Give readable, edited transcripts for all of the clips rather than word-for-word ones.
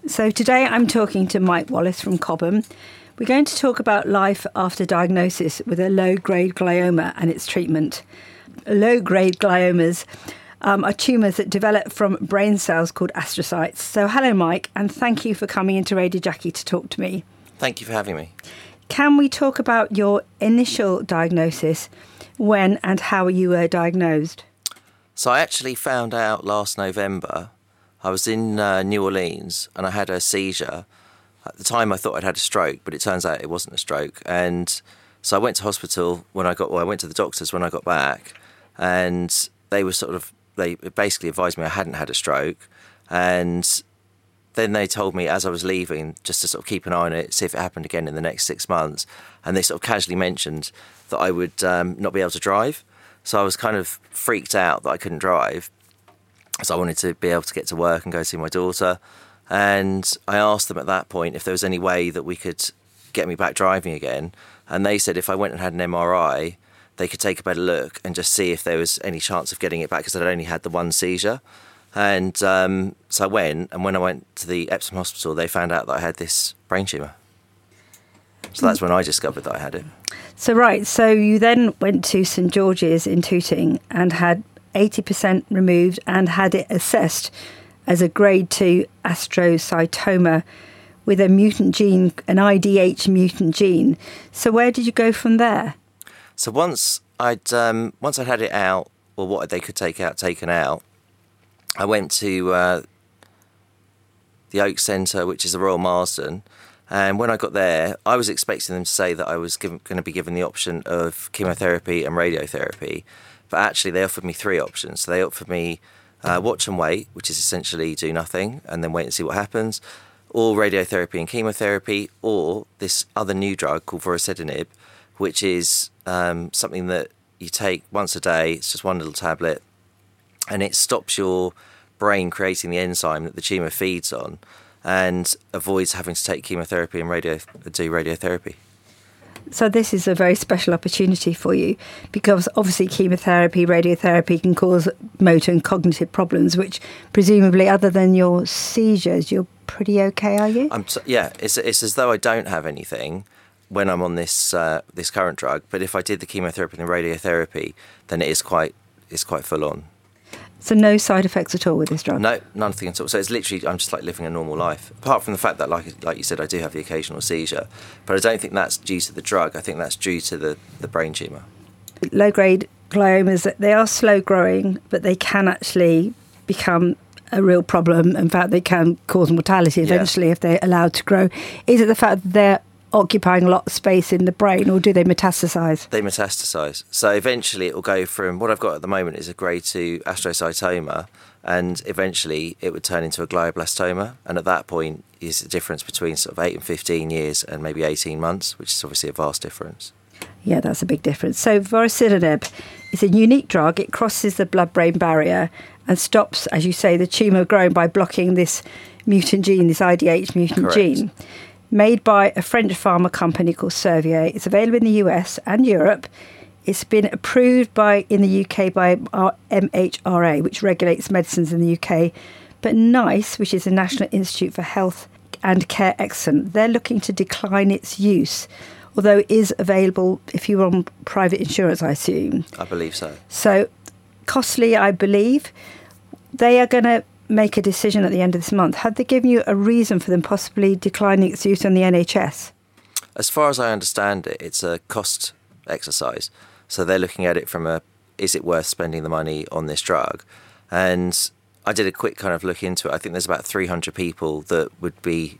So today I'm talking to Mike Wallace from Cobham. We're going to talk about life after diagnosis with a low-grade glioma and its treatment. Low-grade gliomas are tumours that develop from brain cells called astrocytes. So hello, Mike, and thank you for coming into Radio Jackie to talk to me. Thank you for having me. Can we talk about your initial diagnosis, when and how you were diagnosed? So I actually found out last November. I was in New Orleans and I had a seizure. At the time I thought I'd had a stroke, but it turns out it wasn't a stroke. And so I went to hospital I went to the doctors when I got back, and they basically advised me I hadn't had a stroke. And then they told me as I was leaving just to sort of keep an eye on it, see if it happened again in the next 6 months. And they sort of casually mentioned that I would not be able to drive. So I was kind of freaked out that I couldn't drive. So I wanted to be able to get to work and go see my daughter. And I asked them at that point if there was any way that we could get me back driving again. And they said if I went and had an MRI, they could take a better look and just see if there was any chance of getting it back, because I'd only had the one seizure. And so I went, and when I went to the Epsom Hospital, they found out that I had this brain tumour. So that's when I discovered that I had it. So you then went to St George's in Tooting and had 80% removed and had it assessed as a grade 2 astrocytoma with a mutant gene, an IDH mutant gene. So where did you go from there? So once I'd had it out, or what they could take out, taken out, I went to the Oak Centre, which is the Royal Marsden. And when I got there, I was expecting them to say that I was going to be given the option of chemotherapy and radiotherapy. But actually, they offered me 3 options. So they offered me watch and wait, which is essentially do nothing and then wait and see what happens, or radiotherapy and chemotherapy, or this other new drug called vorasidenib, which is something that you take once a day. It's just one little tablet, and it stops your brain creating the enzyme that the tumour feeds on and avoids having to take chemotherapy and do radiotherapy. So this is a very special opportunity for you, because obviously chemotherapy, radiotherapy can cause motor and cognitive problems, which presumably, other than your seizures, you're pretty okay, are you? It's as though I don't have anything when I'm on this current drug. But if I did the chemotherapy and the radiotherapy, then it's quite full on. So no side effects at all with this drug? No, nothing at all. So it's literally, I'm just like living a normal life. Apart from the fact that, like you said, I do have the occasional seizure. But I don't think that's due to the drug. I think that's due to the brain tumour. Low-grade gliomas, they are slow growing, but they can actually become a real problem. In fact, they can cause mortality eventually if they're allowed to grow. Is it the fact that they're occupying a lot of space in the brain, or do they metastasise? They metastasise. So eventually it will go from, what I've got at the moment is a grade 2 astrocytoma, and eventually it would turn into a glioblastoma. And at that point is the difference between sort of 8 and 15 years and maybe 18 months, which is obviously a vast difference. Yeah, that's a big difference. So vorasidenib is a unique drug. It crosses the blood-brain barrier and stops, as you say, the tumour growing by blocking this mutant gene, this IDH mutant gene. Made by a French pharma company called Servier. It's available in the US and Europe. It's been approved in the UK by our MHRA, which regulates medicines in the UK. But NICE, which is the National Institute for Health and Care Excellence, they're looking to decline its use, although it is available if you're on private insurance, I assume. I believe so. So costly, I believe. They are going to make a decision at the end of this month. Have they given you a reason for them possibly declining its use on the NHS? As far as I understand it, it's a cost exercise. So they're looking at it from is it worth spending the money on this drug? And I did a quick kind of look into it. I think there's about 300 people that would be,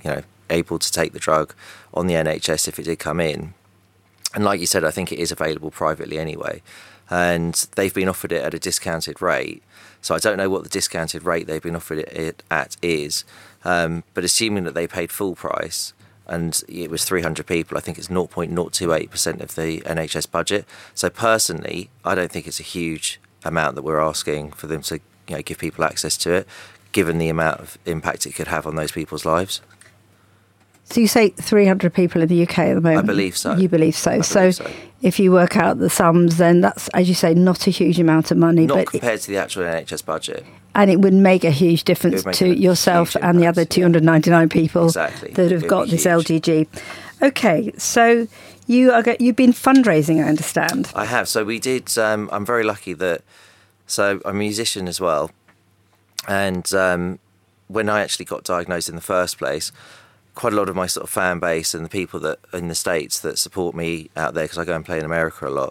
able to take the drug on the NHS if it did come in. And like you said, I think it is available privately anyway. And they've been offered it at a discounted rate. So I don't know what the discounted rate they've been offered it at is. But assuming that they paid full price, and it was 300 people, I think it's 0.028% of the NHS budget. So personally, I don't think it's a huge amount that we're asking for them to give people access to it, given the amount of impact it could have on those people's lives. So you say 300 people in the UK at the moment? I believe so. You believe so. I believe so. If you work out the sums, then that's, as you say, not a huge amount of money. Not compared to the actual NHS budget. And it would make a huge difference to yourself and the other 299 people that have got this LGG. Okay, so you've been fundraising, I understand. I have. So we did. I'm very lucky that. So I'm a musician as well, and when I actually got diagnosed in the first place, quite a lot of my sort of fan base and the people that in the States that support me out there, because I go and play in America a lot.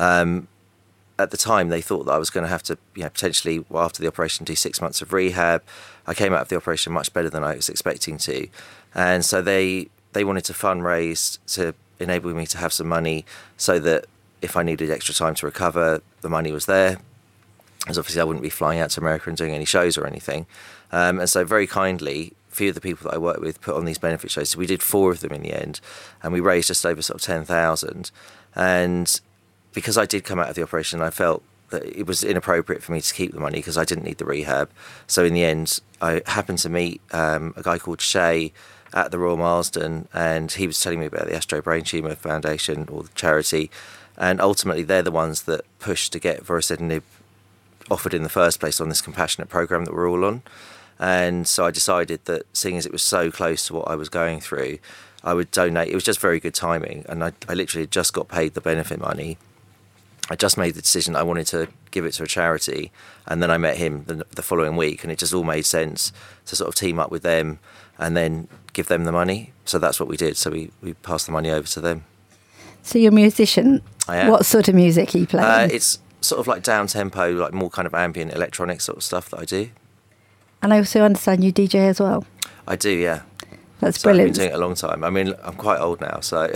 At the time, they thought that I was going to have to, potentially, after the operation, do 6 months of rehab. I came out of the operation much better than I was expecting to, and so they wanted to fundraise to enable me to have some money, so that if I needed extra time to recover, the money was there. As obviously I wouldn't be flying out to America and doing any shows or anything, and so very kindly, a few of the people that I work with put on these benefit shows. So we did 4 of them in the end, and we raised just over sort of 10,000, and because I did come out of the operation, I felt that it was inappropriate for me to keep the money because I didn't need the rehab. So in the end, I happened to meet a guy called Shay at the Royal Marsden, and he was telling me about the Astro Brain Tumour Foundation, or the charity, and ultimately they're the ones that pushed to get vorasidenib offered in the first place on this compassionate programme that we're all on. And so I decided that, seeing as it was so close to what I was going through, I would donate. It was just very good timing, and I literally just got paid the benefit money. I just made the decision I wanted to give it to a charity, and then I met him the following week, and it just all made sense to sort of team up with them and then give them the money. So that's what we did. So we passed the money over to them. So you're a musician. I am. What sort of music are you playing? It's sort of like down-tempo, like more kind of ambient electronic sort of stuff that I do. And I also understand you DJ as well. I do, yeah. That's so brilliant. I've been doing it a long time. I mean, I'm quite old now, so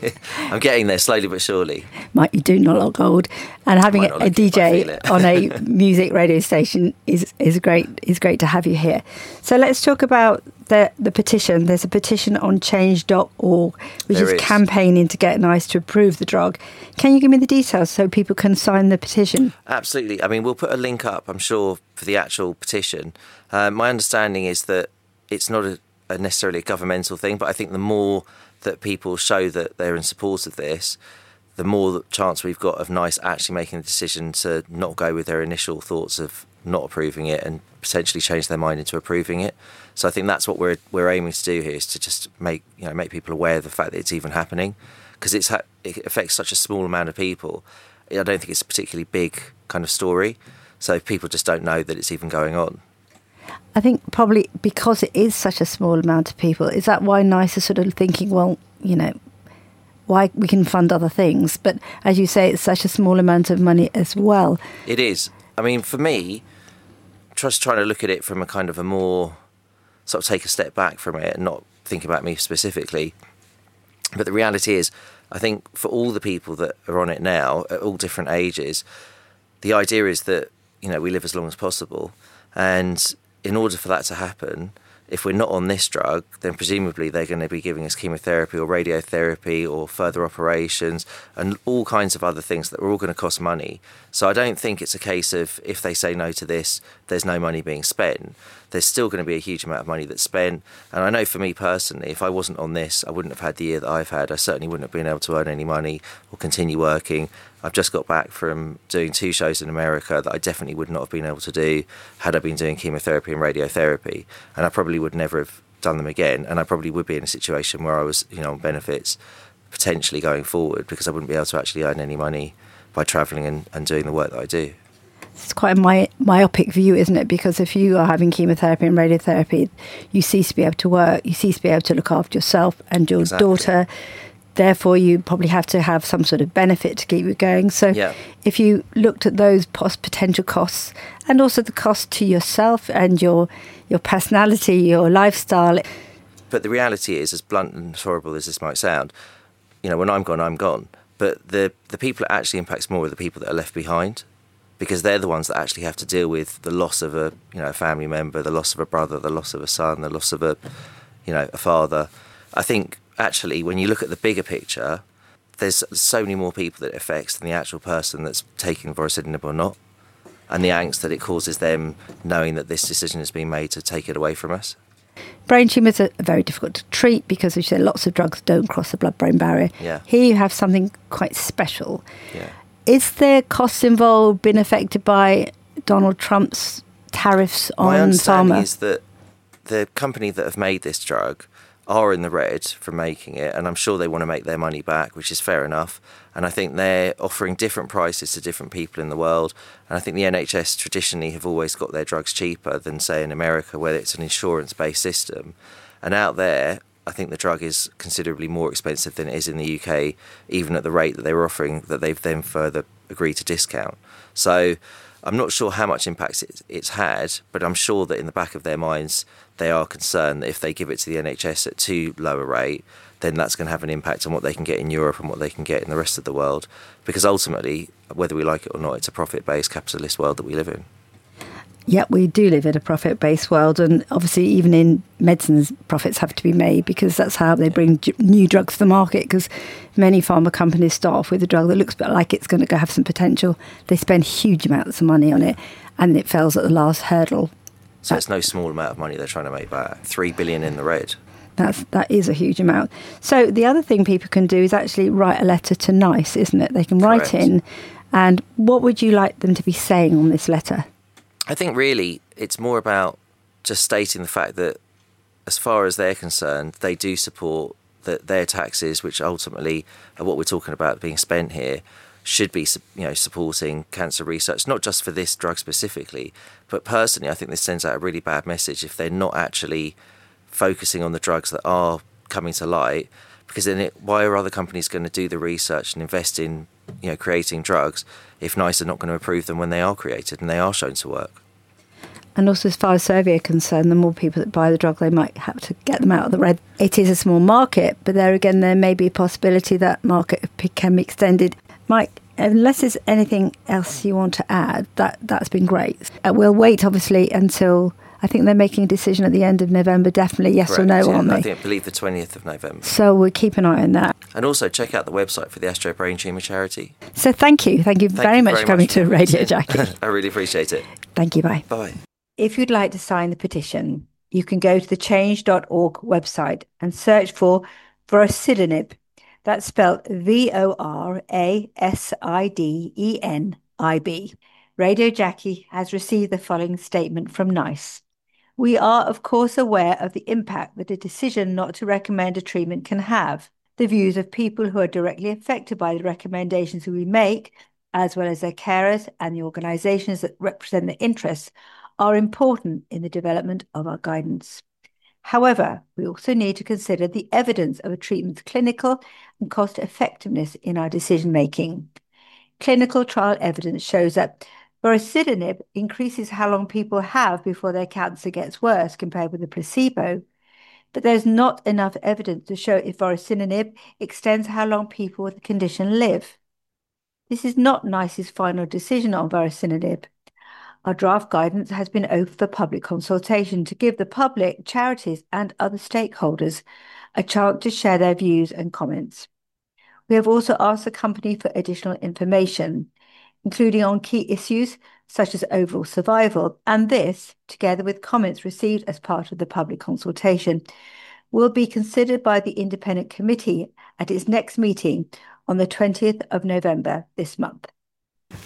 I'm getting there slowly but surely. You do not look old, and having a DJ on a music radio station is great. Is great to have you here. So let's talk about the petition. There's a petition on change.org, which is campaigning to get NICE to approve the drug. Can you give me the details so people can sign the petition? Absolutely. I mean, we'll put a link up, I'm sure, for the actual petition. My understanding is that it's not a necessarily a governmental thing, but I think the more that people show that they're in support of this, the more the chance we've got of NICE actually making the decision to not go with their initial thoughts of not approving it and potentially change their mind into approving it. So I think that's what we're aiming to do here, is to just make people aware of the fact that it's even happening, because it affects such a small amount of people. I don't think it's a particularly big kind of story, so people just don't know that it's even going on. I think probably because it is such a small amount of people, is that why NICE is sort of thinking, well, why we can fund other things? But as you say, it's such a small amount of money as well. It is. I mean, for me, just trying to look at it from a kind of a more, sort of take a step back from it and not think about me specifically. But the reality is, I think for all the people that are on it now, at all different ages, the idea is that, we live as long as possible. And in order for that to happen, if we're not on this drug, then presumably they're going to be giving us chemotherapy or radiotherapy or further operations and all kinds of other things that are all going to cost money. So I don't think it's a case of, if they say no to this, there's no money being spent. There's still going to be a huge amount of money that's spent. And I know for me personally, if I wasn't on this, I wouldn't have had the year that I've had. I certainly wouldn't have been able to earn any money or continue working. I've just got back from doing 2 shows in America that I definitely would not have been able to do had I been doing chemotherapy and radiotherapy. And I probably would never have done them again. And I probably would be in a situation where I was, on benefits potentially going forward, because I wouldn't be able to actually earn any money by travelling and doing the work that I do. It's quite a myopic view, isn't it? Because if you are having chemotherapy and radiotherapy, you cease to be able to work, you cease to be able to look after yourself and your daughter. Therefore, you probably have to have some sort of benefit to keep you going. So if you looked at those potential costs, and also the cost to yourself and your personality, your lifestyle. But the reality is, as blunt and horrible as this might sound, when I'm gone, I'm gone. But the people it actually impacts more are the people that are left behind, because they're the ones that actually have to deal with the loss of a family member, the loss of a brother, the loss of a son, the loss of a father. I think actually, when you look at the bigger picture, there's so many more people that it affects than the actual person that's taking vorasidenib or not, and the angst that it causes them knowing that this decision has been made to take it away from us. Brain tumours are very difficult to treat because, as you said, lots of drugs don't cross the blood-brain barrier. Yeah. Here you have something quite special. Yeah. Is there costs involved been affected by Donald Trump's tariffs on My understanding pharma? is that the company that have made this drug are in the red for making it, and I'm sure they want to make their money back, which is fair enough. And I think they're offering different prices to different people in the world. And I think the NHS traditionally have always got their drugs cheaper than, say, in America, where it's an insurance-based system. And out there, I think the drug is considerably more expensive than it is in the UK, even at the rate that they were offering, that they've then further agreed to discount. So I'm not sure how much impact it's had, but I'm sure that in the back of their minds, they are concerned that if they give it to the NHS at too low a rate, then that's going to have an impact on what they can get in Europe and what they can get in the rest of the world. Because ultimately, whether we like it or not, it's a profit-based capitalist world that we live in. Yeah, we do live in a profit-based world, and obviously even in medicines, profits have to be made because that's how they bring new drugs to the market, because many pharma companies start off with a drug that looks a bit like it's going to have some potential. They spend huge amounts of money on it, and it fails at the last hurdle. So it's no small amount of money they're trying to make back. 3 billion in the red. That is a huge amount. So the other thing people can do is actually write a letter to NICE, isn't it? They can write in. And what would you like them to be saying on this letter? I think really it's more about just stating the fact that as far as they're concerned, they do support that their taxes, which ultimately are what we're talking about being spent here, should be, supporting cancer research, not just for this drug specifically, but personally, I think this sends out a really bad message if they're not actually focusing on the drugs that are coming to light, because then why are other companies going to do the research and invest in, creating drugs if NICE are not going to approve them when they are created and they are shown to work? And also, as far as survey are concerned, the more people that buy the drug, they might have to get them out of the red. It is a small market, but there again, there may be a possibility that market can be extended. Mike, unless there's anything else you want to add, that's been great. We'll wait, obviously, until I think they're making a decision at the end of November, definitely yes Correct, or no, yeah. aren't they? I believe the 20th of November. So we'll keep an eye on that. And also check out the website for the Astro Brain Tumour Charity. So thank you. Thank you very much for coming to Radio Jackie. I really appreciate it. Thank you. Bye. Bye. If you'd like to sign the petition, you can go to the change.org website and search for vorasidenib. That's spelled VORASIDENIB. Radio Jackie has received the following statement from NICE. We are, of course, aware of the impact that a decision not to recommend a treatment can have. The views of people who are directly affected by the recommendations we make, as well as their carers and the organisations that represent their interests, are important in the development of our guidance. However, we also need to consider the evidence of a treatment's clinical and cost effectiveness in our decision-making. Clinical trial evidence shows that vorasidenib increases how long people have before their cancer gets worse compared with the placebo, but there's not enough evidence to show if vorasidenib extends how long people with the condition live. This is not NICE's final decision on vorasidenib. Our draft guidance has been open for public consultation to give the public, charities, and other stakeholders a chance to share their views and comments. We have also asked the company for additional information, including on key issues such as overall survival, and this, together with comments received as part of the public consultation, will be considered by the independent committee at its next meeting on the 20th of November this month.